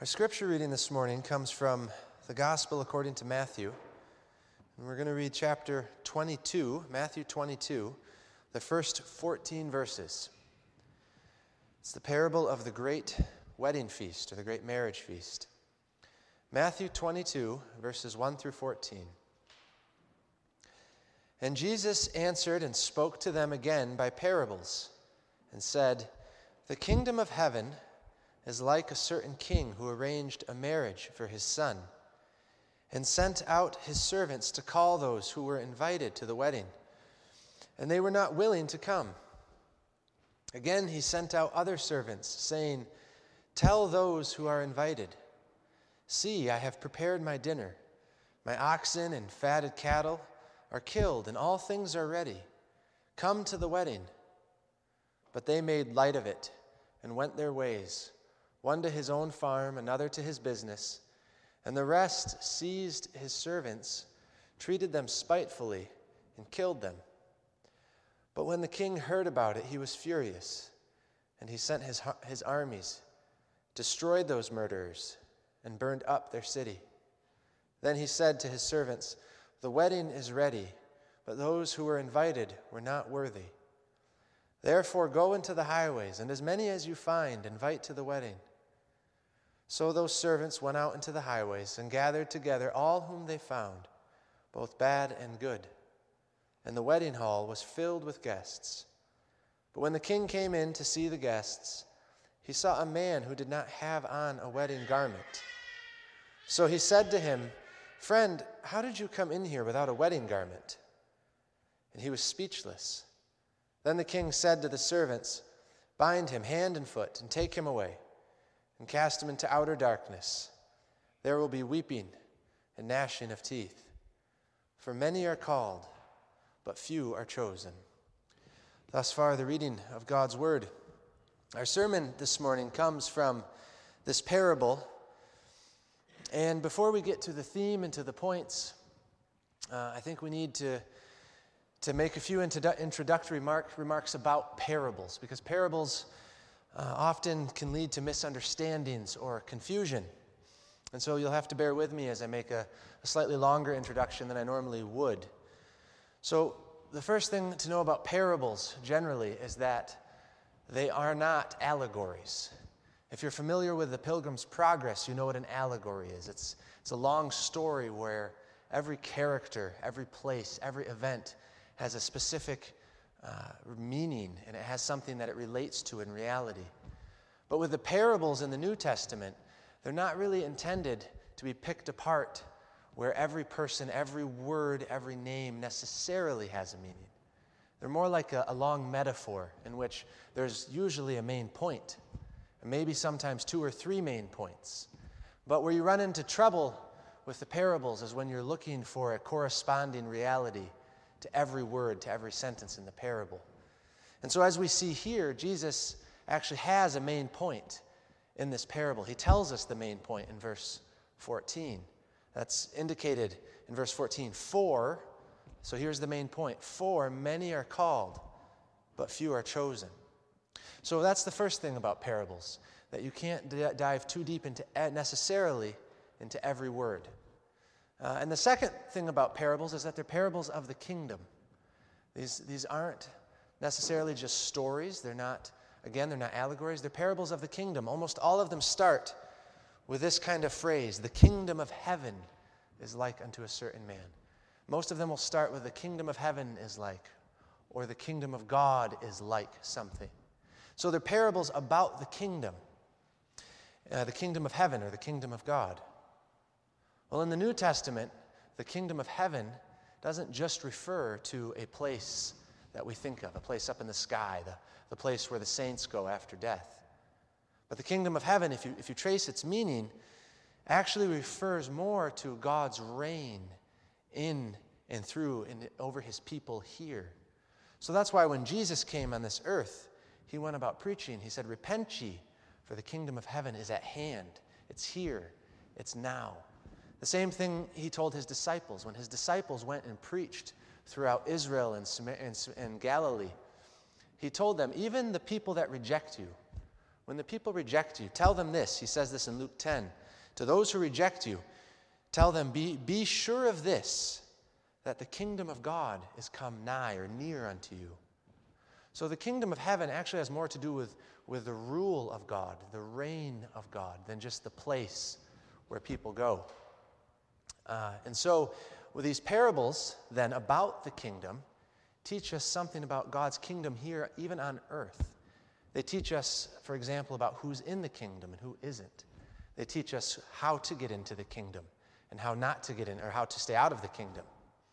Our scripture reading this morning comes from the Gospel according to Matthew. And we're going to read chapter 22, Matthew 22, the first 14 verses. It's the parable of the great wedding feast, or the great marriage feast. Matthew 22, verses 1 through 14. And Jesus answered and spoke to them again by parables, and said, "The kingdom of heaven is like a certain king who arranged a marriage for his son, and sent out his servants to call those who were invited to the wedding. And they were not willing to come. Again he sent out other servants, saying, 'Tell those who are invited, see, I have prepared my dinner. My oxen and fatted cattle are killed, and all things are ready. Come to the wedding.' But they made light of it and went their ways, one to his own farm, another to his business. And the rest seized his servants, treated them spitefully, and killed them. But when the king heard about it, he was furious, and he sent his armies, destroyed those murderers, and burned up their city. Then he said to his servants, 'The wedding is ready, but those who were invited were not worthy. Therefore go into the highways, and as many as you find, invite to the wedding.' So those servants went out into the highways and gathered together all whom they found, both bad and good. And the wedding hall was filled with guests. But when the king came in to see the guests, he saw a man who did not have on a wedding garment. So he said to him, 'Friend, how did you come in here without a wedding garment?' And he was speechless. Then the king said to the servants, 'Bind him hand and foot and take him away, and cast him into outer darkness. There will be weeping and gnashing of teeth. For many are called, but few are chosen.'" Thus far, the reading of God's word. Our sermon this morning comes from this parable. And before we get to the theme and to the points, I think we need to make a few introductory remarks about parables, because parables often can lead to misunderstandings or confusion. And so you'll have to bear with me as I make a slightly longer introduction than I normally would. So the first thing to know about parables generally is that they are not allegories. If you're familiar with the Pilgrim's Progress, you know what an allegory is. It's a long story where every character, every place, every event has a specific meaning, and it has something that it relates to in reality. But with the parables in the New Testament, they're not really intended to be picked apart where every person, every word, every name necessarily has a meaning. They're more like a long metaphor in which there's usually a main point, and maybe sometimes two or three main points. But where you run into trouble with the parables is when you're looking for a corresponding reality to every word, to every sentence in the parable. And so as we see here, Jesus actually has a main point in this parable. He tells us the main point in verse 14. That's indicated in verse 14. So here's the main point. For many are called, but few are chosen. So that's the first thing about parables, that you can't dive too deep necessarily into every word. And the second thing about parables is that they're parables of the kingdom. These aren't necessarily just stories. They're not allegories. They're parables of the kingdom. Almost all of them start with this kind of phrase: "The kingdom of heaven is like unto a certain man." Most of them will start with "the kingdom of heaven is like," or "the kingdom of God is like something." So they're parables about the kingdom of heaven or the kingdom of God. Well, in the New Testament, the kingdom of heaven doesn't just refer to a place that we think of, a place up in the sky, the place where the saints go after death. But the kingdom of heaven, if you trace its meaning, actually refers more to God's reign in and through and over his people here. So that's why when Jesus came on this earth, he went about preaching. He said, "Repent ye, for the kingdom of heaven is at hand." It's here. It's now. The same thing he told his disciples when his disciples went and preached throughout Israel and Galilee. He told them, "Even the people that reject you When the people reject you, tell them this. He says this in Luke 10. To those who reject you, tell them, be sure of this, that the kingdom of God is come nigh or near unto you. So the kingdom of heaven actually has more to do with the rule of God, the reign of God, than just the place where people go. And so with these parables then about the kingdom, teach us something about God's kingdom here, even on earth. They teach us, for example, about who's in the kingdom and who isn't. They teach us how to get into the kingdom and how not to get in, or how to stay out of the kingdom.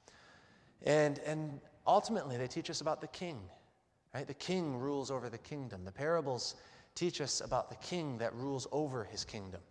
And ultimately, they teach us about the king, right? The king rules over the kingdom. The parables teach us about the king that rules over his kingdom.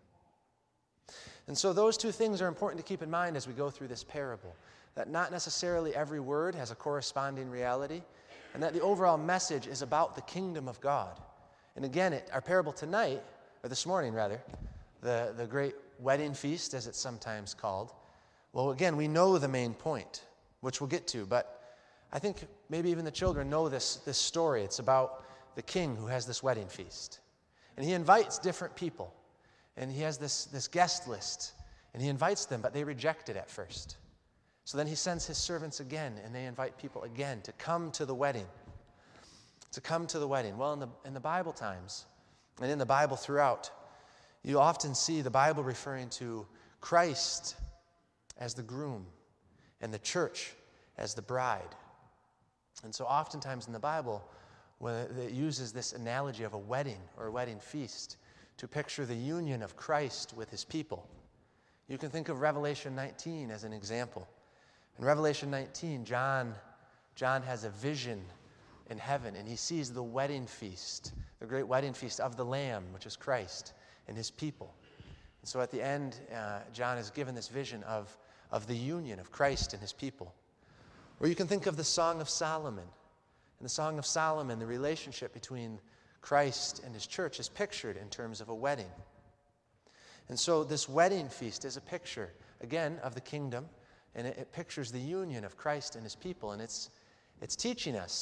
And so those two things are important to keep in mind as we go through this parable, that not necessarily every word has a corresponding reality, and that the overall message is about the kingdom of God. And again, our parable tonight, or this morning rather, the great wedding feast, as it's sometimes called, well, again, we know the main point, which we'll get to, but I think maybe even the children know this story. It's about the king who has this wedding feast. And he invites different people. And he has this guest list. And he invites them, but they reject it at first. So then he sends his servants again, and they invite people again to come to the wedding. To come to the wedding. Well, in the Bible times, and in the Bible throughout, you often see the Bible referring to Christ as the groom and the church as the bride. And so oftentimes in the Bible, when it uses this analogy of a wedding or a wedding feast to picture the union of Christ with his people. You can think of Revelation 19 as an example. In Revelation 19, John has a vision in heaven, and he sees the wedding feast, the great wedding feast of the Lamb, which is Christ, and his people. And so at the end, John is given this vision of the union of Christ and his people. Or you can think of the Song of Solomon. In the Song of Solomon, the relationship between Christ and his church is pictured in terms of a wedding. And so this wedding feast is a picture, again, of the kingdom, and it pictures the union of Christ and his people. And it's teaching us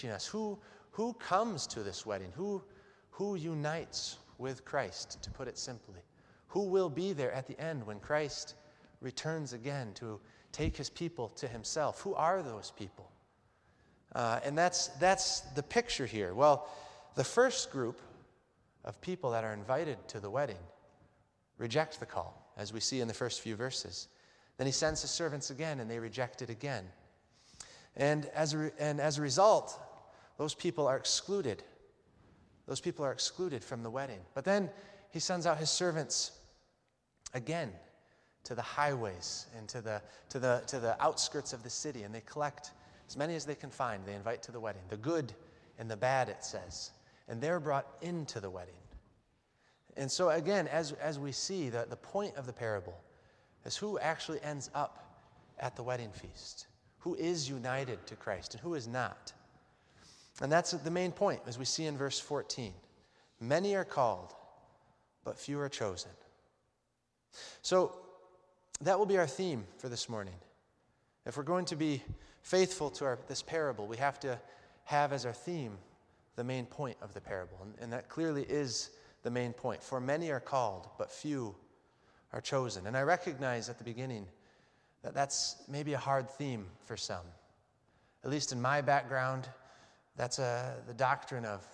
who comes to this wedding, who unites with Christ, to put it simply. Who will be there at the end when Christ returns again to take his people to himself? Who are those people? And that's the picture here. Well, the first group of people that are invited to the wedding reject the call, as we see in the first few verses. Then he sends his servants again, and they reject it again. And as a result, those people are excluded. Those people are excluded from the wedding. But then he sends out his servants again to the highways and to the outskirts of the city, and they collect as many as they can find. They invite to the wedding, the good and the bad, it says. And they're brought into the wedding. And so again, as we see, the point of the parable is who actually ends up at the wedding feast. Who is united to Christ and who is not. And that's the main point, as we see in verse 14. Many are called, but few are chosen. So that will be our theme for this morning. If we're going to be faithful to this parable, we have to have as our theme the main point of the parable. And that clearly is the main point. For many are called, but few are chosen. And I recognize at the beginning that that's maybe a hard theme for some. At least in my background, that's the doctrine of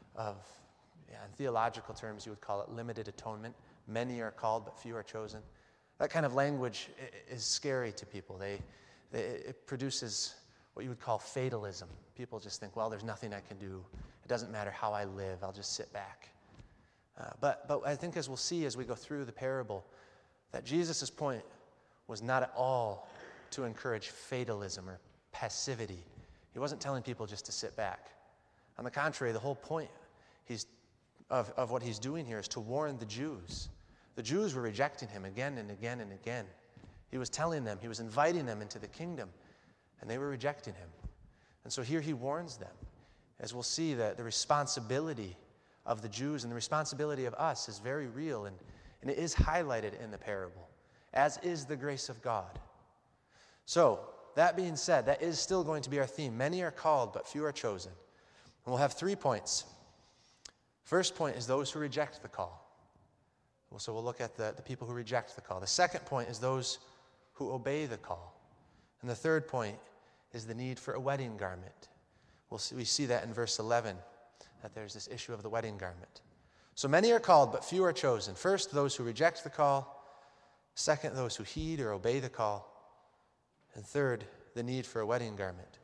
in theological terms, you would call it limited atonement. Many are called, but few are chosen. That kind of language is scary to people. It produces what you would call fatalism. People just think, well, there's nothing I can do. It doesn't matter how I live. I'll just sit back. But I think as we'll see as we go through the parable, that Jesus' point was not at all to encourage fatalism or passivity. He wasn't telling people just to sit back. On the contrary, the whole point of what he's doing here is to warn the Jews. The Jews were rejecting him again and again and again. He was telling them, he was inviting them into the kingdom, and they were rejecting him. And so here he warns them. As we'll see, that the responsibility of the Jews and the responsibility of us is very real, and it is highlighted in the parable, as is the grace of God. So, that being said, that is still going to be our theme. Many are called, but few are chosen. And we'll have 3 points. First point is those who reject the call. So we'll look at the people who reject the call. The second point is those who obey the call. And the third point is the need for a wedding garment. We see that in verse 11, that there's this issue of the wedding garment. So many are called, but few are chosen. First, those who reject the call. Second, those who heed or obey the call. And third, the need for a wedding garment.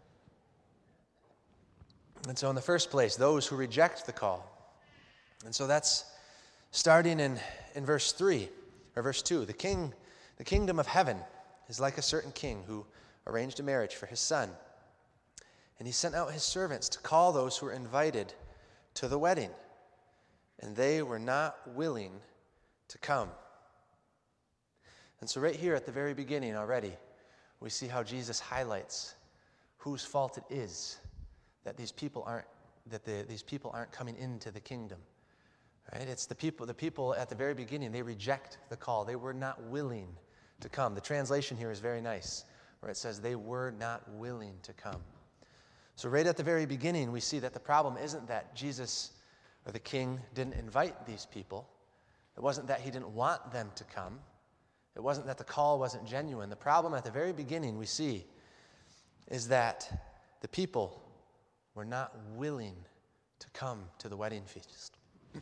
And so in the first place, those who reject the call. And so that's starting in verse 3, or verse 2. The kingdom of heaven is like a certain king who arranged a marriage for his son. And he sent out his servants to call those who were invited to the wedding. And they were not willing to come. And so right here at the very beginning already, we see how Jesus highlights whose fault it is that these people aren't coming into the kingdom. Right? It's the people at the very beginning, they reject the call. They were not willing to come. The translation here is very nice, where it says they were not willing to come. So right at the very beginning, we see that the problem isn't that Jesus or the king didn't invite these people. It wasn't that he didn't want them to come. It wasn't that the call wasn't genuine. The problem at the very beginning we see is that the people were not willing to come to the wedding feast.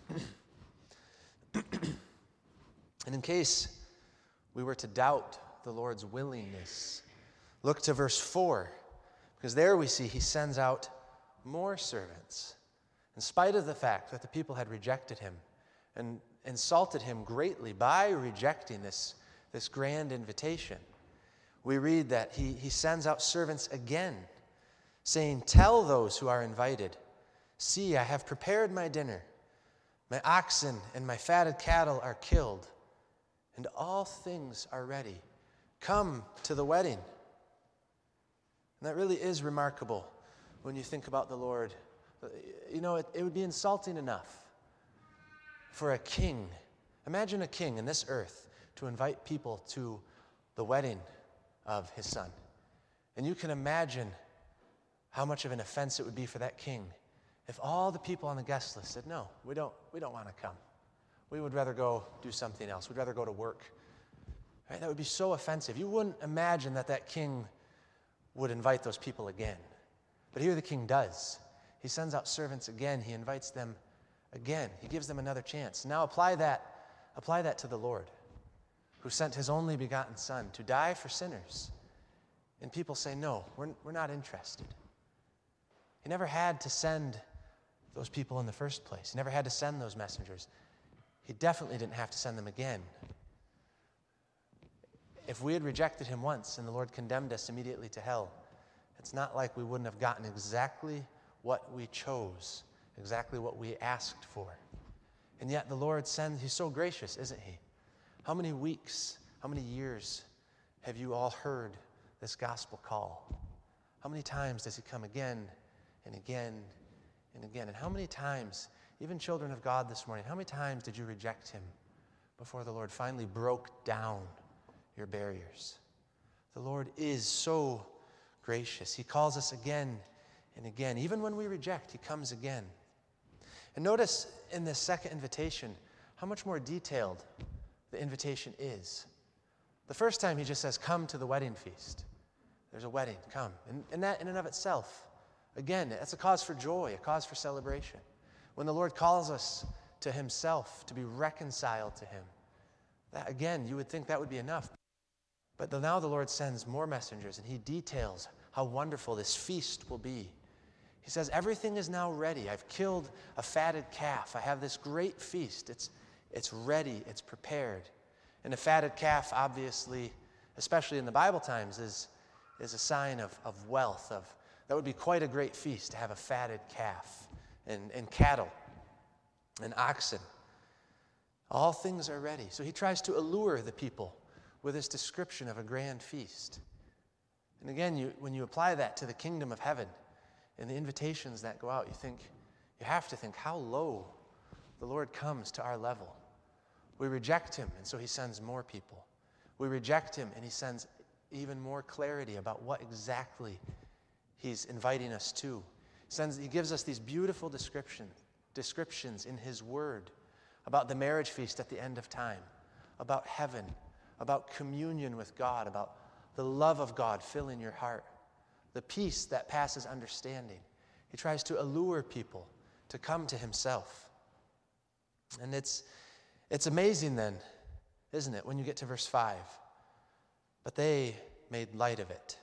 And in case we were to doubt the Lord's willingness, look to verse 4, because there we see he sends out more servants. In spite of the fact that the people had rejected him and insulted him greatly by rejecting this grand invitation, we read that he sends out servants again, saying, "Tell those who are invited, see, I have prepared my dinner. My oxen and my fatted cattle are killed, and all things are ready. Come to the wedding." And that really is remarkable when you think about the Lord. You know, it would be insulting enough for a king. Imagine a king in this earth to invite people to the wedding of his son. And you can imagine how much of an offense it would be for that king if all the people on the guest list said, "No, we don't want to come. We would rather go do something else. We'd rather go to work." Right? That would be so offensive. You wouldn't imagine that king would invite those people again. But here the king does. He sends out servants again. He invites them again. He gives them another chance. Now apply that to the Lord, who sent his only begotten Son to die for sinners. And people say, "No, we're not interested." He never had to send those people in the first place. He never had to send those messengers. He definitely didn't have to send them again. If we had rejected him once and the Lord condemned us immediately to hell, it's not like we wouldn't have gotten exactly what we chose, exactly what we asked for. And yet the Lord sends, he's so gracious, isn't he? How many weeks, how many years have you all heard this gospel call? How many times does he come again and again and again? And how many times, even children of God this morning, how many times did you reject him before the Lord finally broke down your barriers? The Lord is so gracious. He calls us again and again. Even when we reject, he comes again. And notice in this second invitation how much more detailed the invitation is. The first time he just says, "Come to the wedding feast." There's a wedding, come. And that in and of itself, again, that's a cause for joy, a cause for celebration. When the Lord calls us to himself, to be reconciled to him, that, again, you would think that would be enough. But now the Lord sends more messengers, and he details how wonderful this feast will be. He says, "Everything is now ready. I've killed a fatted calf. I have this great feast. It's ready. It's prepared." And a fatted calf, obviously, especially in the Bible times, is a sign of wealth. That would be quite a great feast to have a fatted calf and cattle and oxen. All things are ready. So he tries to allure the people with this description of a grand feast. And again, when you apply that to the kingdom of heaven and the invitations that go out, you have to think how low the Lord comes to our level. We reject him, and so he sends more people. We reject him, and he sends even more clarity about what exactly he's inviting us to. He gives us these beautiful descriptions descriptions in his word about the marriage feast at the end of time, about heaven, about communion with God, about the love of God filling your heart, the peace that passes understanding. He tries to allure people to come to himself. And it's amazing then, isn't it, when you get to verse 5. But they made light of it.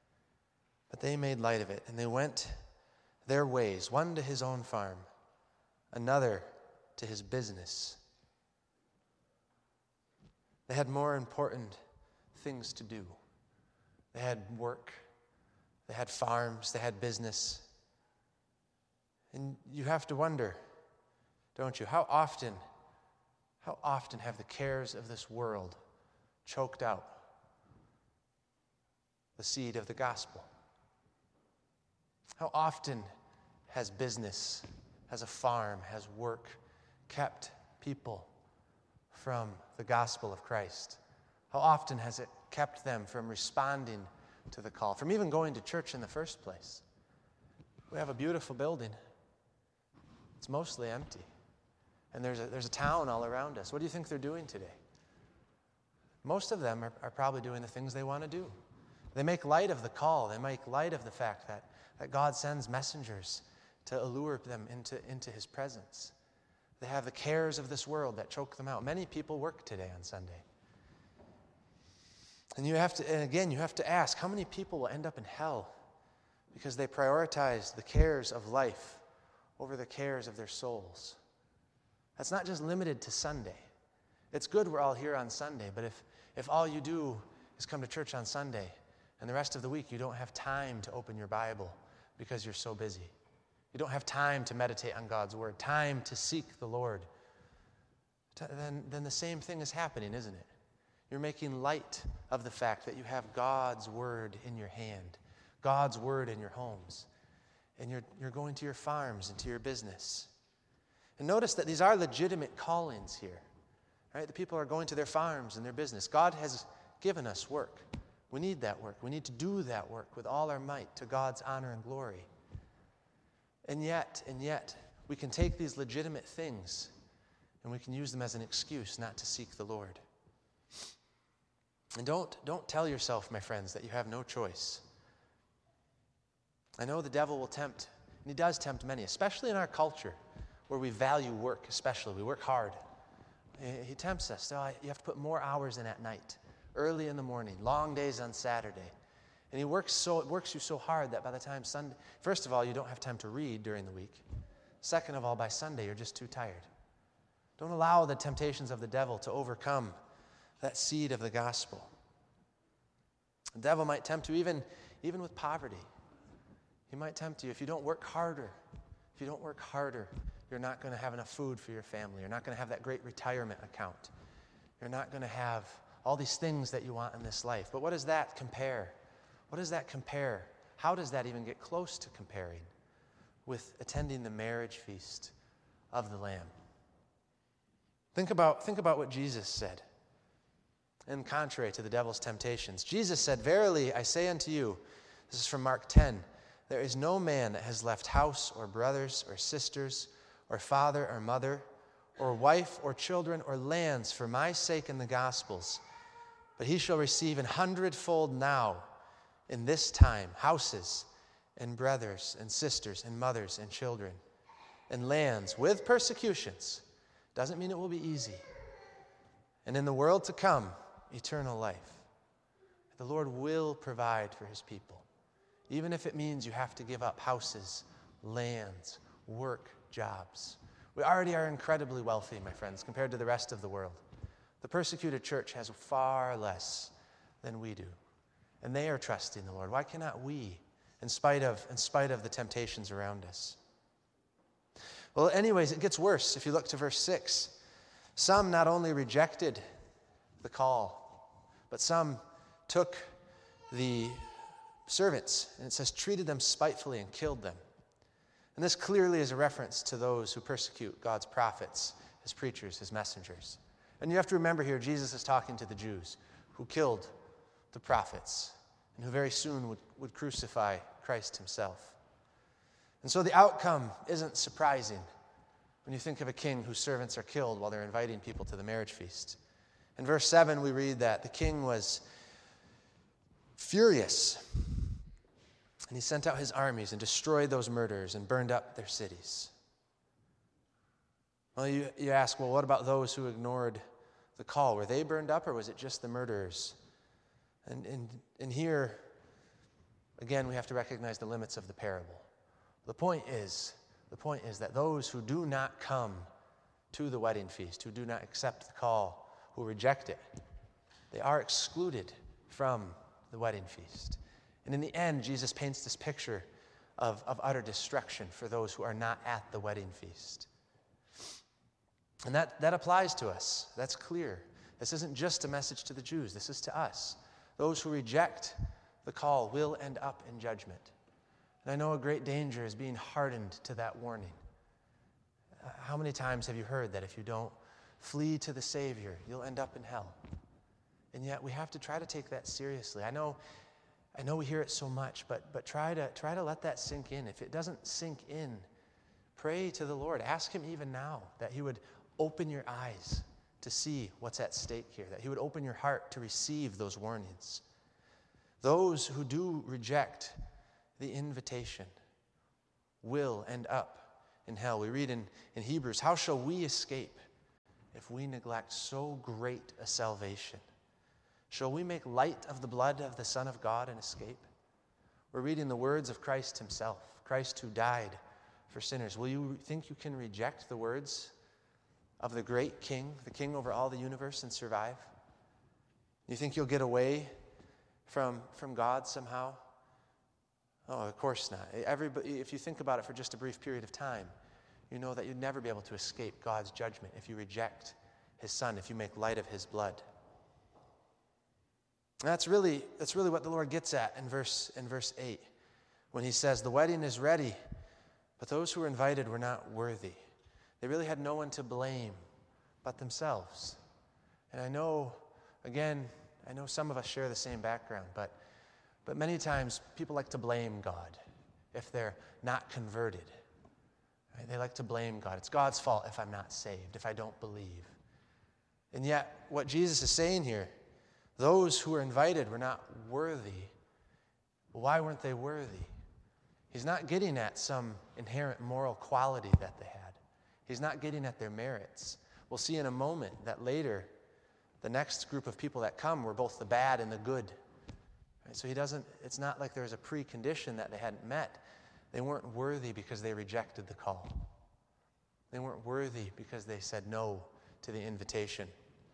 And they went their ways, one to his own farm, another to his business. They had more important things to do. They had work, they had farms, they had business. And you have to wonder, don't you, how often have the cares of this world choked out the seed of the gospel? How often has business, has a farm, has work kept people from the gospel of Christ? How often has it kept them from responding to the call, from even going to church in the first place? We have a beautiful building. It's mostly empty. And there's a town all around us. What do you think they're doing today? Most of them are probably doing the things they want to do. They make light of the call. They make light of the fact that God sends messengers to allure them into his presence. They have the cares of this world that choke them out. Many people work today on Sunday. And you have to ask, how many people will end up in hell because they prioritize the cares of life over the cares of their souls? That's not just limited to Sunday. It's good we're all here on Sunday, but if all you do is come to church on Sunday and the rest of the week you don't have time to open your Bible because you're so busy, you don't have time to meditate on God's word, time to seek the Lord, then the same thing is happening, isn't it? You're making light of the fact that you have God's word in your hand, God's word in your homes, and you're going to your farms and to your business. And notice that these are legitimate callings here, right? The people are going to their farms and their business. God has given us work. We need that work. We need to do that work with all our might to God's honor and glory. And yet, we can take these legitimate things and we can use them as an excuse not to seek the Lord. And don't tell yourself, my friends, that you have no choice. I know the devil will tempt, and he does tempt many, especially in our culture where we value work, especially. We work hard. He tempts us. You have to put more hours in at night, early in the morning, long days on Saturday. And it works you so hard that by the time Sunday, first of all, you don't have time to read during the week. Second of all, by Sunday, you're just too tired. Don't allow the temptations of the devil to overcome that seed of the gospel. The devil might tempt you even with poverty. He might tempt you if you don't work harder. If you don't work harder, you're not going to have enough food for your family. You're not going to have that great retirement account. You're not going to have all these things that you want in this life. But what does that compare? What does that compare? How does that even get close to comparing with attending the marriage feast of the Lamb? Think about what Jesus said. And contrary to the devil's temptations, Jesus said, "Verily I say unto you," this is from Mark 10, "there is no man that has left house or brothers or sisters or father or mother or wife or children or lands for my sake in the gospels, but he shall receive 100-fold now in this time houses and brothers and sisters and mothers and children and lands with persecutions." Doesn't mean it will be easy. "And in the world to come, eternal life." The Lord will provide for his people, even if it means you have to give up houses, lands, work, jobs. We already are incredibly wealthy, my friends, compared to the rest of the world. The persecuted church has far less than we do, and they are trusting the Lord. Why cannot we, in spite of the temptations around us? Well, anyways, it gets worse if you look to verse 6. Some not only rejected the call, but some took the servants, and it says treated them spitefully and killed them. And this clearly is a reference to those who persecute God's prophets, his preachers, his messengers. And you have to remember here, Jesus is talking to the Jews who killed the prophets and who very soon would crucify Christ himself. And so the outcome isn't surprising when you think of a king whose servants are killed while they're inviting people to the marriage feast. In verse 7, we read that the king was furious, and he sent out his armies and destroyed those murderers and burned up their cities. Well, you ask, well, what about those who ignored the call? Were they burned up, or was it just the murderers? And here, again, we have to recognize the limits of the parable. The point is that those who do not come to the wedding feast, who do not accept the call, who reject it, they are excluded from the wedding feast. And in the end, Jesus paints this picture of utter destruction for those who are not at the wedding feast. And that applies to us. That's clear. This isn't just a message to the Jews. This is to us. Those who reject the call will end up in judgment. And I know a great danger is being hardened to that warning. How many times have you heard that if you don't flee to the Savior, you'll end up in hell? And yet we have to try to take that seriously. I know we hear it so much, but try to let that sink in. If it doesn't sink in, pray to the Lord. Ask him even now that he would open your eyes to see what's at stake here, that he would open your heart to receive those warnings. Those who do reject the invitation will end up in hell. We read in Hebrews, how shall we escape if we neglect so great a salvation? Shall we make light of the blood of the Son of God and escape? We're reading the words of Christ himself, Christ who died for sinners. Will you think you can reject the words of the great King, the King over all the universe, and survive? You think you'll get away from God somehow? Oh, of course not. If you think about it for just a brief period of time, you know that you'd never be able to escape God's judgment if you reject his Son, if you make light of his blood. And that's really what the Lord gets at in verse 8, when he says, the wedding is ready, but those who were invited were not worthy. They really had no one to blame but themselves. And I know some of us share the same background, but many times people like to blame God if they're not converted. Right? They like to blame God. It's God's fault if I'm not saved, if I don't believe. And yet, what Jesus is saying here, those who were invited were not worthy. Why weren't they worthy? He's not getting at some inherent moral quality that they had. He's not getting at their merits. We'll see in a moment that later, the next group of people that come were both the bad and the good. Right? So it's not like there's a precondition that they hadn't met. They weren't worthy because they rejected the call. They weren't worthy because they said no to the invitation.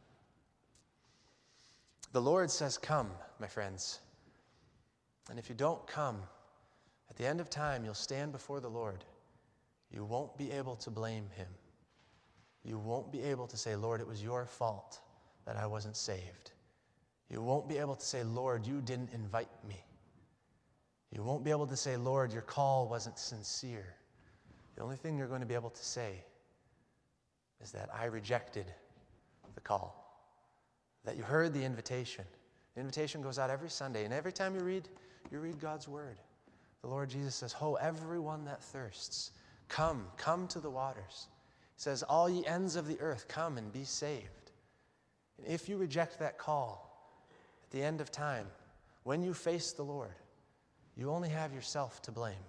The Lord says, come, my friends. And if you don't come, at the end of time, you'll stand before the Lord. You won't be able to blame him. You won't be able to say, Lord, it was your fault that I wasn't saved. You won't be able to say, Lord, you didn't invite me. You won't be able to say, Lord, your call wasn't sincere. The only thing you're going to be able to say is that I rejected the call, that you heard the invitation. The invitation goes out every Sunday, and every time you read God's word. The Lord Jesus says, ho, everyone that thirsts, come to the waters. He says, all ye ends of the earth, come and be saved. And if you reject that call at the end of time, when you face the Lord, you only have yourself to blame.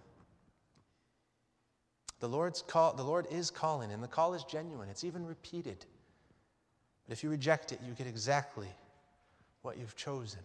The Lord is calling, and the call is genuine. It's even repeated. But if you reject it, you get exactly what you've chosen.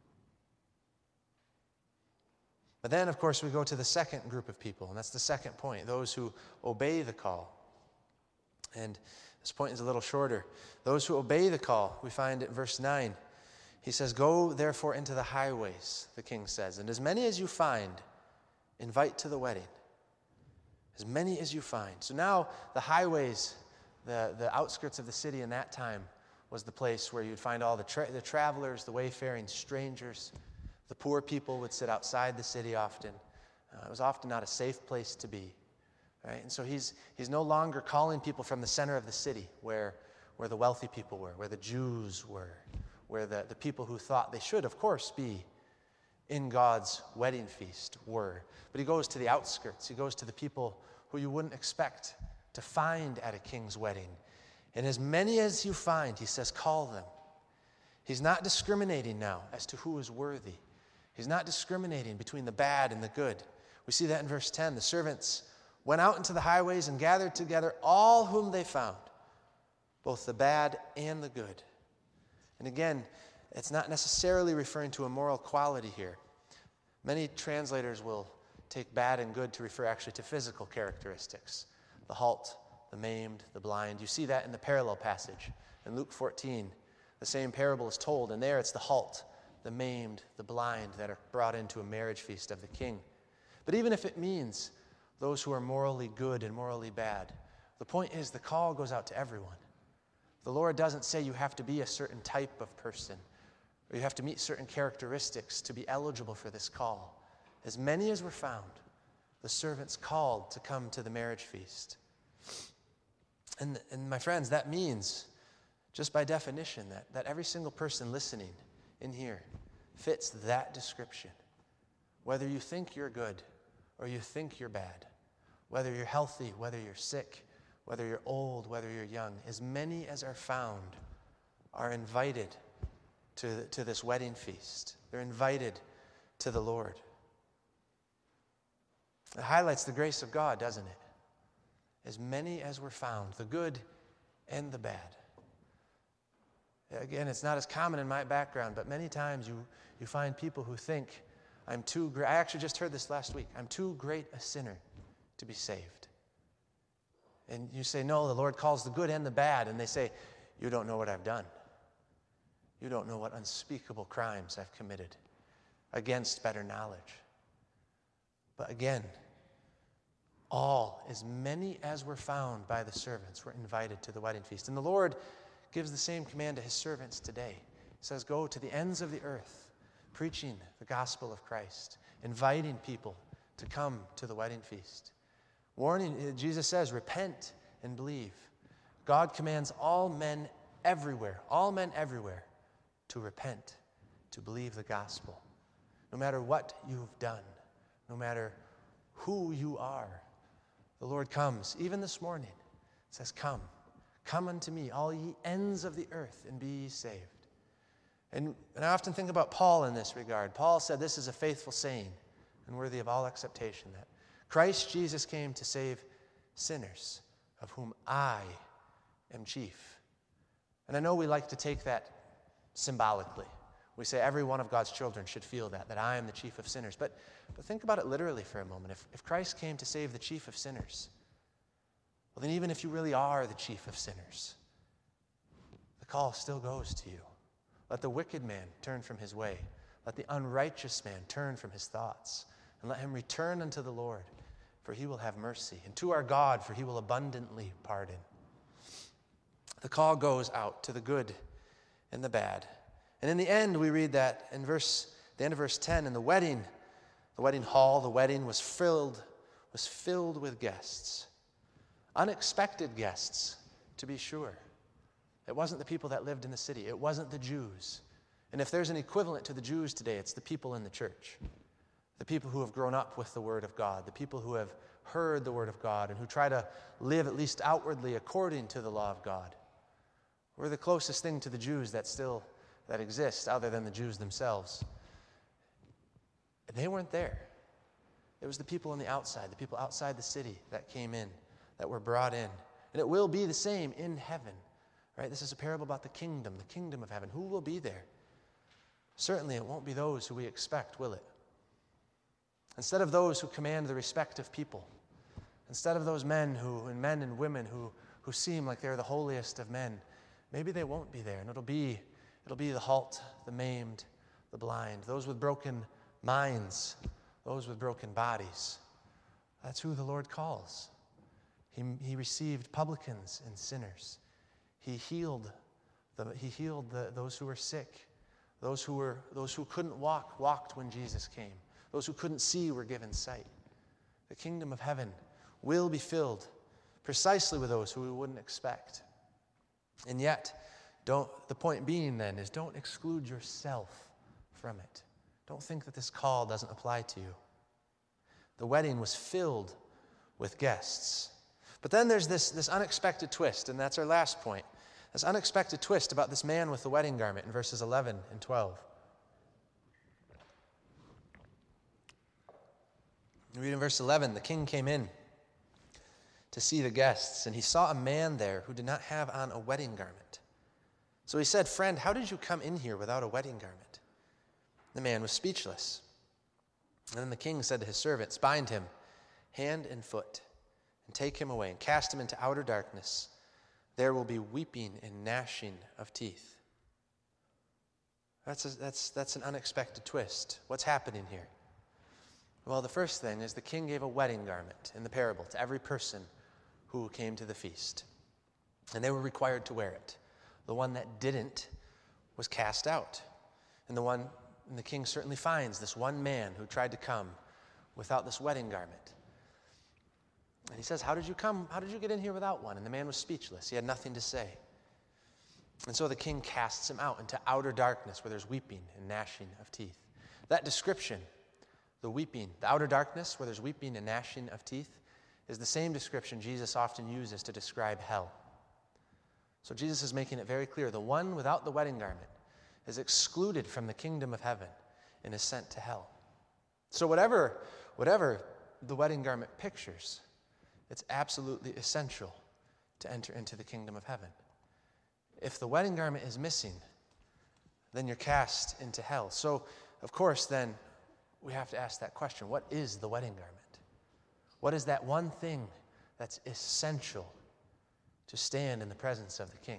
But then, of course, we go to the second group of people, and that's the second point, those who obey the call. And this point is a little shorter. Those who obey the call, we find at verse 9. He says, go therefore into the highways, the king says, and as many as you find, invite to the wedding. As many as you find. So now the highways, the outskirts of the city in that time was the place where you'd find all the travelers, the wayfaring strangers. The poor people would sit outside the city often. It was often not a safe place to be. Right? And so he's no longer calling people from the center of the city where the wealthy people were, where the Jews were, where the people who thought they should, of course, be in God's wedding feast were. But he goes to the outskirts. He goes to the people who you wouldn't expect to find at a king's wedding. And as many as you find, he says, call them. He's not discriminating now as to who is worthy. He's not discriminating between the bad and the good. We see that in verse 10. The servants went out into the highways and gathered together all whom they found, both the bad and the good. And again, it's not necessarily referring to a moral quality here. Many translators will take bad and good to refer actually to physical characteristics. The halt, the maimed, the blind. You see that in the parallel passage in Luke 14. The same parable is told, and there it's the halt, the maimed, the blind that are brought into a marriage feast of the king. But even if it means those who are morally good and morally bad, the point is the call goes out to everyone. The Lord doesn't say you have to be a certain type of person, or you have to meet certain characteristics to be eligible for this call. As many as were found, the servants called to come to the marriage feast. And my friends, that means, just by definition, that every single person listening in here fits that description. Whether you think you're good or you think you're bad, whether you're healthy, whether you're sick, whether you're old, whether you're young, as many as are found are invited to this wedding feast. They're invited to the Lord. It highlights the grace of God, doesn't it? As many as were found, the good and the bad. Again, it's not as common in my background, but many times you find people who think, I'm too great. I actually just heard this last week. I'm too great a sinner to be saved. And you say, no, the Lord calls the good and the bad. And they say, you don't know what I've done. You don't know what unspeakable crimes I've committed against better knowledge. But again, all, as many as were found by the servants, were invited to the wedding feast. And the Lord gives the same command to his servants today. He says, go to the ends of the earth, preaching the gospel of Christ, inviting people to come to the wedding feast. Warning, Jesus says, repent and believe. God commands all men everywhere, to repent, to believe the gospel. No matter what you've done, no matter who you are, the Lord comes, even this morning, says, come unto me, all ye ends of the earth, and be ye saved. And I often think about Paul in this regard. Paul said this is a faithful saying and worthy of all acceptation, that Christ Jesus came to save sinners, of whom I am chief. And I know we like to take that symbolically. We say every one of God's children should feel that I am the chief of sinners. But think about it literally for a moment. If Christ came to save the chief of sinners, well, then even if you really are the chief of sinners, the call still goes to you. Let the wicked man turn from his way. Let the unrighteous man turn from his thoughts. And let him return unto the Lord, for he will have mercy. And to our God, for he will abundantly pardon. The call goes out to the good and the bad. And in the end, we read that in the end of verse 10, in the wedding hall, the wedding was filled with guests. Unexpected guests, to be sure. It wasn't the people that lived in the city. It wasn't the Jews. And if there's an equivalent to the Jews today, it's the people in the church. The people who have grown up with the Word of God. The people who have heard the Word of God and who try to live at least outwardly according to the law of God. We're the closest thing to the Jews that exists other than the Jews themselves. And they weren't there. It was the people on the outside, the people outside the city that came in, that were brought in. And it will be the same in heaven. Right? This is a parable about the kingdom of heaven. Who will be there? Certainly it won't be those who we expect, will it? Instead of those who command the respect of people, instead of those men and women who seem like they're the holiest of men, maybe they won't be there. And it'll be the halt, the maimed, the blind, those with broken minds, those with broken bodies. That's who the Lord calls. He received publicans and sinners. He healed those who were sick. Those who couldn't walk walked when Jesus came. Those who couldn't see were given sight. The kingdom of heaven will be filled precisely with those who we wouldn't expect. And yet, the point being then is don't exclude yourself from it. Don't think that this call doesn't apply to you. The wedding was filled with guests. But then there's this unexpected twist, and that's our last point. This unexpected twist about this man with the wedding garment in verses 11 and 12. We read in verse 11, the king came in to see the guests, and he saw a man there who did not have on a wedding garment. So he said, "Friend, how did you come in here without a wedding garment?" The man was speechless. And then the king said to his servants, "Bind him hand and foot, and take him away, and cast him into outer darkness. There will be weeping and gnashing of teeth." That's an unexpected twist. What's happening here? Well, the first thing is the king gave a wedding garment in the parable to every person who came to the feast. And they were required to wear it. The one that didn't was cast out. And the king certainly finds this one man who tried to come without this wedding garment. And he says, "How did you come? How did you get in here without one?" And the man was speechless. He had nothing to say. And so the king casts him out into outer darkness where there's weeping and gnashing of teeth. That description, the weeping, the outer darkness where there's weeping and gnashing of teeth, is the same description Jesus often uses to describe hell. So Jesus is making it very clear. The one without the wedding garment is excluded from the kingdom of heaven and is sent to hell. So whatever the wedding garment pictures, it's absolutely essential to enter into the kingdom of heaven. If the wedding garment is missing, then you're cast into hell. So, of course, then we have to ask that question. What is the wedding garment? What is that one thing that's essential to stand in the presence of the king?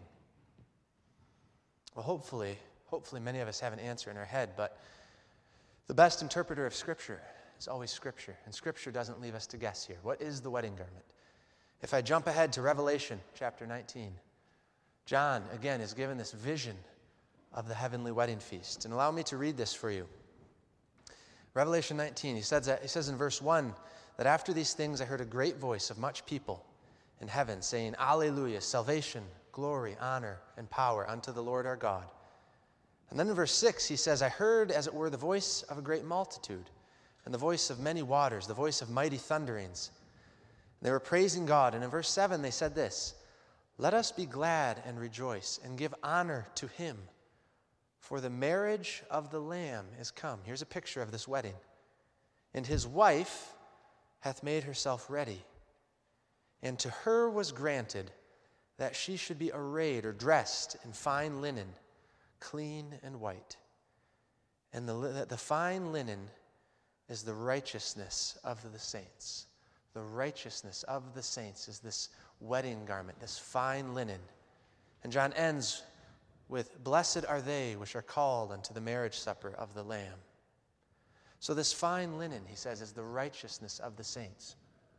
Well, hopefully many of us have an answer in our head, but the best interpreter of Scripture is always Scripture, and Scripture doesn't leave us to guess here. What is the wedding garment? If I jump ahead to Revelation chapter 19, John, again, is given this vision of the heavenly wedding feast. And allow me to read this for you. Revelation 19, he says in verse 1 that after these things I heard a great voice of much people in heaven saying, "Alleluia, salvation, glory, honor, and power unto the Lord our God." And then in verse 6 he says, "I heard as it were the voice of a great multitude, and the voice of many waters, the voice of mighty thunderings. And they were praising God." And in verse 7 they said this, "Let us be glad and rejoice, and give honor to him, for the marriage of the Lamb is come." Here's a picture of this wedding. "And his wife hath made herself ready. And to her was granted that she should be arrayed or dressed in fine linen, clean and white. And the fine linen is the righteousness of the saints." The righteousness of the saints is this wedding garment, this fine linen. And John ends with, "Blessed are they which are called unto the marriage supper of the Lamb." So this fine linen, he says, is the righteousness of the saints.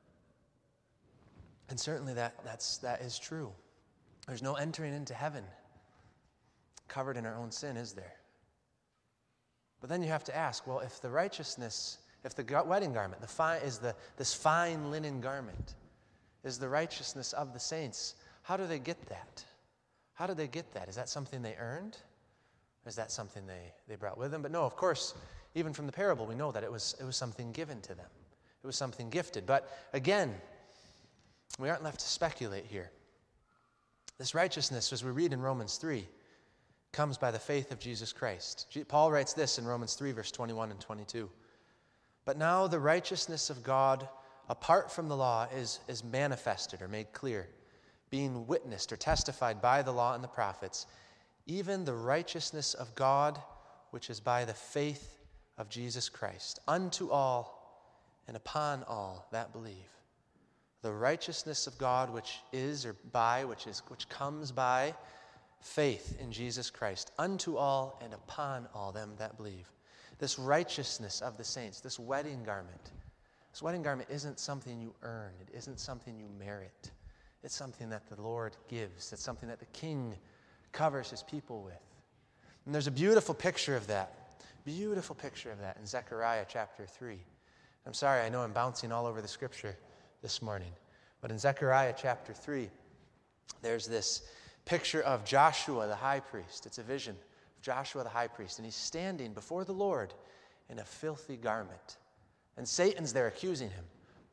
And certainly that is true. There's no entering into heaven covered in our own sin, is there? But then you have to ask, well, if the righteousness, if the wedding garment, this fine linen garment, is the righteousness of the saints, how do they get that? How did they get that? Is that something they earned? Or is that something they brought with them? But no, of course, even from the parable, we know that it was something given to them. It was something gifted. But again, we aren't left to speculate here. This righteousness, as we read in Romans 3, comes by the faith of Jesus Christ. Paul writes this in Romans 3, verse 21 and 22. "But now the righteousness of God apart from the law is manifested," or made clear, "being witnessed or testified by the law and the prophets, even the righteousness of God, which is by the faith of Jesus Christ, unto all and upon all that believe." The righteousness of God which comes by faith in Jesus Christ, unto all and upon all them that believe. This righteousness of the saints, this wedding garment isn't something you earn. It isn't something you merit. It's something that the Lord gives. It's something that the King covers his people with. And there's a beautiful picture of that in Zechariah chapter 3. I'm sorry, I know I'm bouncing all over the scripture this morning. But in Zechariah chapter 3, there's this picture of Joshua the high priest. It's a vision of Joshua the high priest. And he's standing before the Lord in a filthy garment. And Satan's there accusing him.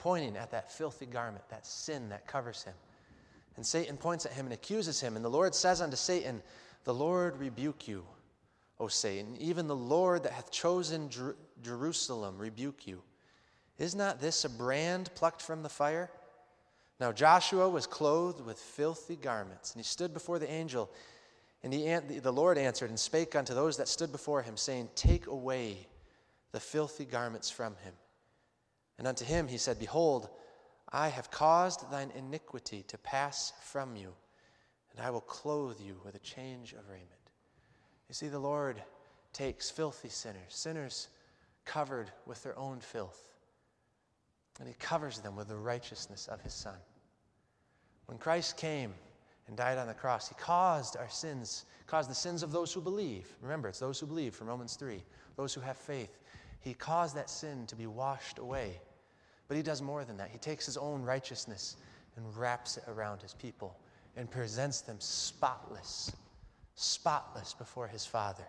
pointing at that filthy garment, that sin that covers him. And Satan points at him and accuses him. And the Lord says unto Satan, the Lord rebuke you, O Satan. Even the Lord that hath chosen Jerusalem rebuke you. Is not this a brand plucked from the fire? Now Joshua was clothed with filthy garments, and he stood before the angel. And the Lord answered and spake unto those that stood before him, saying, Take away the filthy garments from him. And unto him he said, Behold, I have caused thine iniquity to pass from you, and I will clothe you with a change of raiment. You see, the Lord takes filthy sinners covered with their own filth, and he covers them with the righteousness of his Son. When Christ came and died on the cross, he caused our sins, caused the sins of those who believe. Remember, it's those who believe from Romans 3, those who have faith. He caused that sin to be washed away. But he does more than that. He takes his own righteousness and wraps it around his people and presents them spotless before his Father.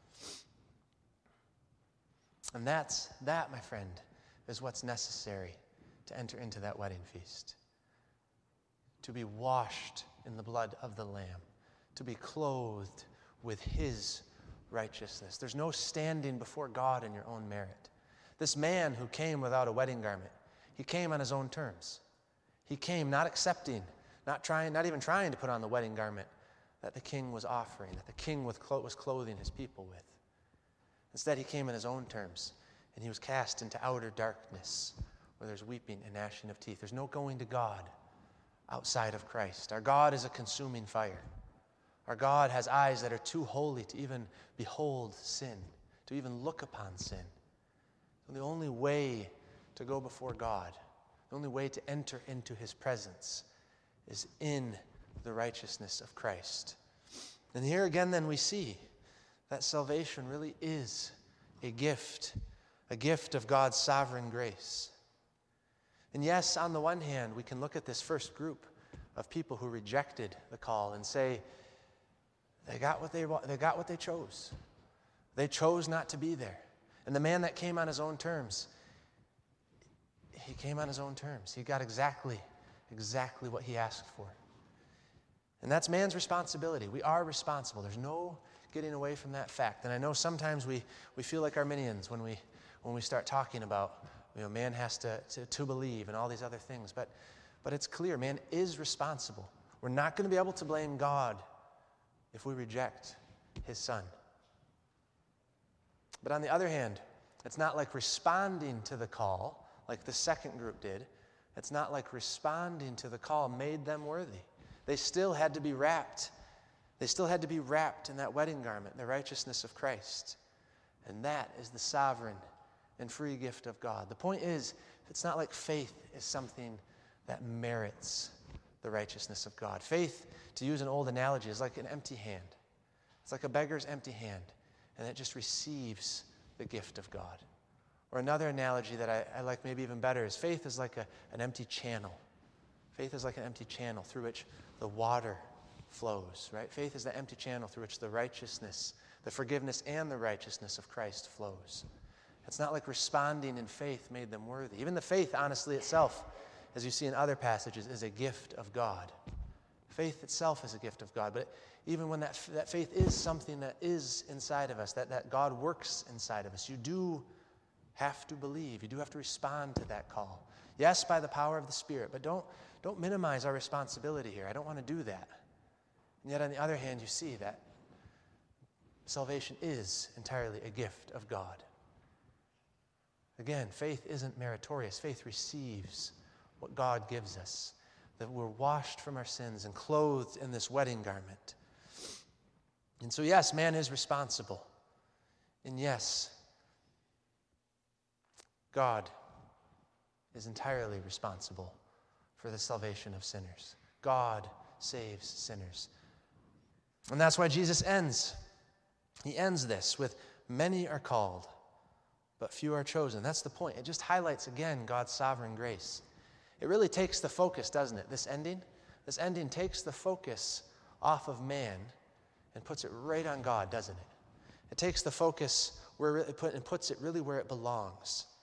And that, my friend, is what's necessary to enter into that wedding feast. To be washed in the blood of the Lamb, to be clothed with his righteousness. There's no standing before God in your own merit. This man who came without a wedding garment, he came on his own terms. He came not accepting, not even trying to put on the wedding garment that the king was offering, that the king was clothing his people with. Instead, he came on his own terms, and he was cast into outer darkness where there's weeping and gnashing of teeth. There's no going to God outside of Christ. Our God is a consuming fire. Our God has eyes that are too holy to even behold sin, to even look upon sin. So the only way to go before God, the only way to enter into his presence is in the righteousness of Christ. And here again then we see that salvation really is a gift of God's sovereign grace. And yes, on the one hand, we can look at this first group of people who rejected the call and say, they got what they chose. They chose not to be there. And the man that came on his own terms, he came on his own terms. He got exactly what he asked for. And that's man's responsibility. We are responsible. There's no getting away from that fact. And I know sometimes we feel like Arminians when we start talking about, man has to believe and all these other things. But it's clear, man is responsible. We're not going to be able to blame God if we reject his Son. But on the other hand, it's not like responding to the call like the second group did. It's not like responding to the call made them worthy. They still had to be wrapped. They still had to be wrapped in that wedding garment, the righteousness of Christ. And that is the sovereign and free gift of God. The point is, it's not like faith is something that merits the righteousness of God. Faith, to use an old analogy, is like an empty hand. It's like a beggar's empty hand, and it just receives the gift of God. Or another analogy that I like maybe even better is faith is like an empty channel. Faith is like an empty channel through which the water flows, right? Faith is the empty channel through which the righteousness, the forgiveness and the righteousness of Christ flows. It's not like responding in faith made them worthy. Even the faith, honestly, itself, as you see in other passages, is a gift of God. Faith itself is a gift of God. But even when that faith is something that is inside of us, that God works inside of us, you do have to believe. You do have to respond to that call. Yes, by the power of the Spirit, but don't minimize our responsibility here. I don't want to do that. And yet on the other hand, you see that salvation is entirely a gift of God. Again, faith isn't meritorious. Faith receives what God gives us, that we're washed from our sins and clothed in this wedding garment. And so yes, man is responsible. And yes, God is entirely responsible for the salvation of sinners. God saves sinners. And that's why Jesus ends. He ends this with, many are called, but few are chosen. That's the point. It just highlights again God's sovereign grace. It really takes the focus, doesn't it? This ending takes the focus off of man and puts it right on God, doesn't it? It takes the focus and puts it really where it belongs.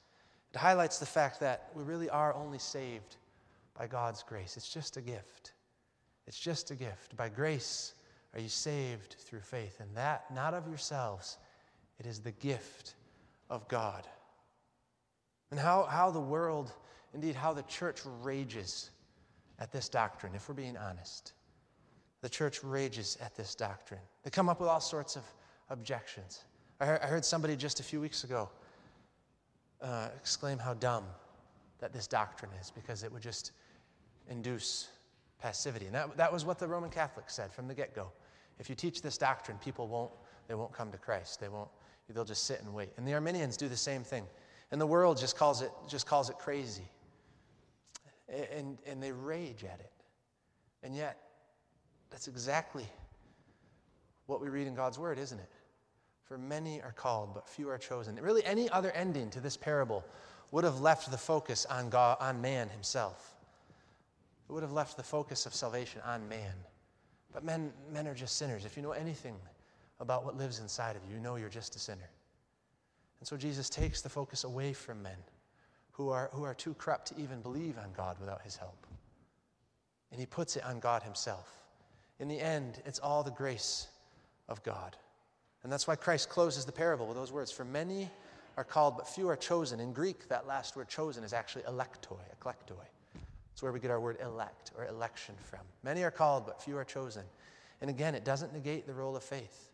It highlights the fact that we really are only saved by God's grace. It's just a gift. It's just a gift. By grace are you saved through faith, and that not of yourselves. It is the gift of God. And how the world, indeed how the church rages at this doctrine, if we're being honest. The church rages at this doctrine. They come up with all sorts of objections. I heard somebody just a few weeks ago exclaim how dumb that this doctrine is, because it would just induce passivity. And that was what the Roman Catholics said from the get-go. If you teach this doctrine, people won't come to Christ. They'll just sit and wait. And the Arminians do the same thing. And the world just calls it crazy. And they rage at it. And yet, that's exactly what we read in God's word, isn't it? For many are called, but few are chosen. Really, any other ending to this parable would have left the focus on God, on man himself. It would have left the focus of salvation on man. But men are just sinners. If you know anything about what lives inside of you, you know you're just a sinner. And so Jesus takes the focus away from men who are too corrupt to even believe on God without his help. And he puts it on God himself. In the end, it's all the grace of God. And that's why Christ closes the parable with those words, for many are called, but few are chosen. In Greek, that last word chosen is actually elektoi. It's where we get our word elect or election from. Many are called, but few are chosen. And again, it doesn't negate the role of faith.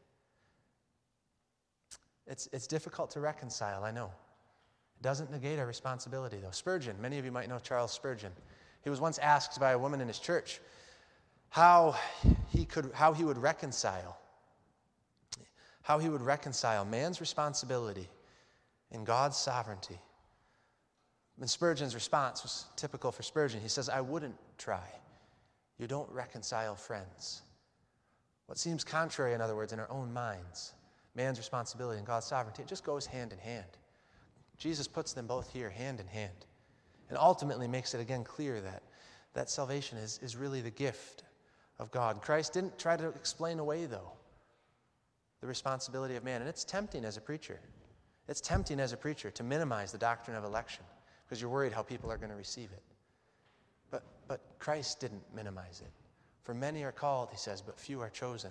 It's difficult to reconcile, I know. It doesn't negate our responsibility, though. Spurgeon, many of you might know Charles Spurgeon. He was once asked by a woman in his church how he would reconcile man's responsibility and God's sovereignty. And Spurgeon's response was typical for Spurgeon. He says, I wouldn't try. You don't reconcile friends. What seems contrary, in other words, in our own minds, man's responsibility and God's sovereignty, it just goes hand in hand. Jesus puts them both here, hand in hand, and ultimately makes it again clear that salvation is really the gift of God. Christ didn't try to explain away, though, the responsibility of man. And it's tempting as a preacher. It's tempting as a preacher to minimize the doctrine of election because you're worried how people are going to receive it. But Christ didn't minimize it. For many are called, he says, but few are chosen.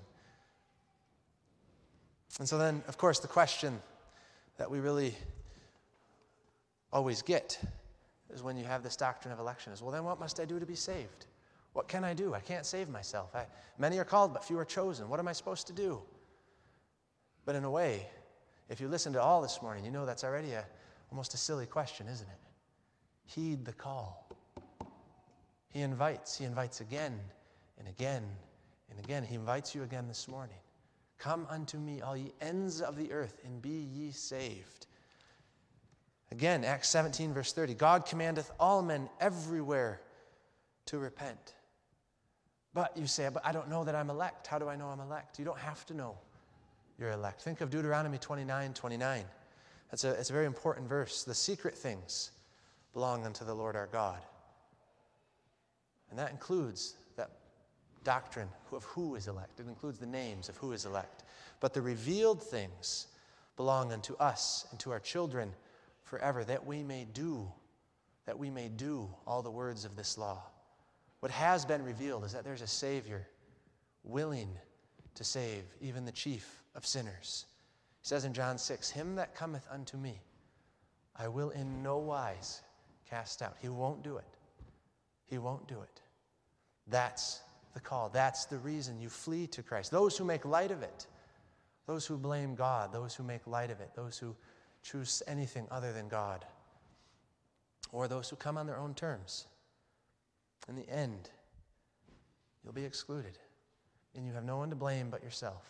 And so then, of course, the question that we really always get is when you have this doctrine of election is, well, then what must I do to be saved? What can I do? I can't save myself. Many are called, but few are chosen. What am I supposed to do? But in a way, if you listen to all this morning, you know that's already almost a silly question, isn't it? Heed the call. He invites again and again and again. He invites you again this morning. Come unto me, all ye ends of the earth, and be ye saved. Again, Acts 17, verse 30. God commandeth all men everywhere to repent. But you say, but I don't know that I'm elect. How do I know I'm elect? You don't have to know you're elect. Think of Deuteronomy 29:29. It's a very important verse. The secret things belong unto the Lord our God. And that includes that doctrine of who is elect. It includes the names of who is elect. But the revealed things belong unto us and to our children forever, that we may do all the words of this law. What has been revealed is that there's a Savior willing to save even the chief of sinners. He says in John 6, him that cometh unto me, I will in no wise cast out. He won't do it. He won't do it. That's the call. That's the reason you flee to Christ. Those who make light of it, those who blame God, those who make light of it, those who choose anything other than God, or those who come on their own terms, in the end, you'll be excluded, and you have no one to blame but yourself.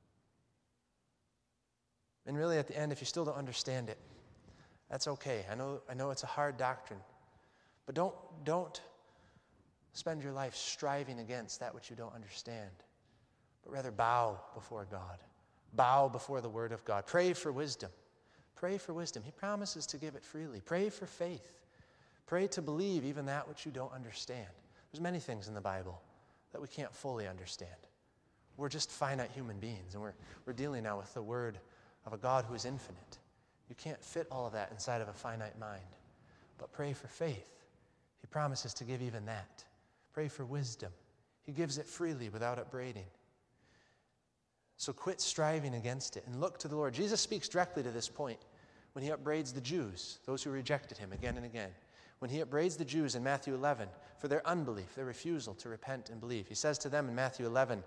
And really, at the end, if you still don't understand it, that's okay. I know it's a hard doctrine, but don't spend your life striving against that which you don't understand, but rather bow before God. Bow before the Word of God. Pray for wisdom. Pray for wisdom. He promises to give it freely. Pray for faith. Pray to believe even that which you don't understand. There's many things in the Bible that we can't fully understand. We're just finite human beings, and we're dealing now with the Word of a God who is infinite. You can't fit all of that inside of a finite mind. But pray for faith. He promises to give even that. Pray for wisdom. He gives it freely without upbraiding. So quit striving against it and look to the Lord. Jesus speaks directly to this point when he upbraids the Jews, those who rejected him again and again. When he upbraids the Jews in Matthew 11 for their unbelief, their refusal to repent and believe. He says to them in Matthew 11,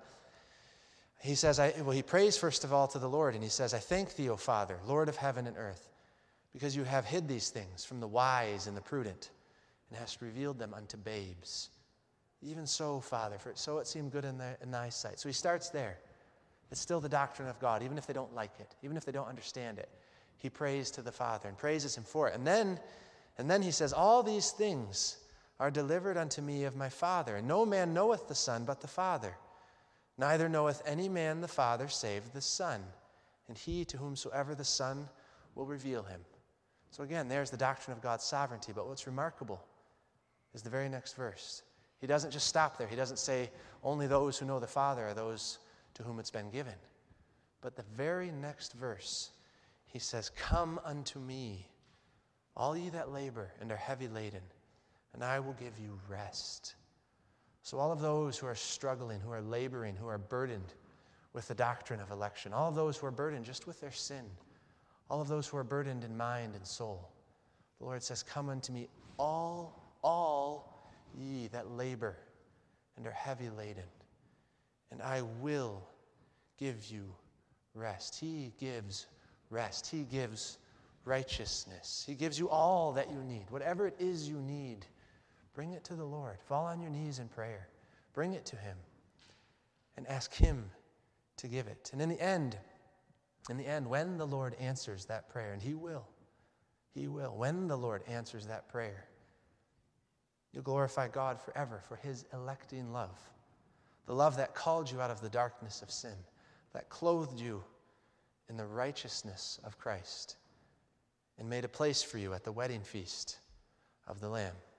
he prays first of all to the Lord, and he says, I thank thee, O Father, Lord of heaven and earth, because you have hid these things from the wise and the prudent, and hast revealed them unto babes. Even so, Father, for so it seemed good in thy sight. So he starts there. It's still the doctrine of God, even if they don't like it, even if they don't understand it. He prays to the Father and praises him for it. And then he says, all these things are delivered unto me of my Father, and no man knoweth the Son but the Father. Neither knoweth any man the Father save the Son, and he to whomsoever the Son will reveal him. So again, there's the doctrine of God's sovereignty. But what's remarkable is the very next verse. He doesn't just stop there. He doesn't say only those who know the Father are those to whom it's been given. But the very next verse, he says, come unto me, all ye that labor and are heavy laden, and I will give you rest. So all of those who are struggling, who are laboring, who are burdened with the doctrine of election, all of those who are burdened just with their sin, all of those who are burdened in mind and soul, the Lord says, come unto me, all ye that labor and are heavy laden, and I will give you rest. He gives rest. He gives righteousness. He gives you all that you need. Whatever it is you need, bring it to the Lord. Fall on your knees in prayer. Bring it to him and ask him to give it. And in the end, when the Lord answers that prayer, and he will, when the Lord answers that prayer, you'll glorify God forever for his electing love, the love that called you out of the darkness of sin, that clothed you in the righteousness of Christ, and made a place for you at the wedding feast of the Lamb.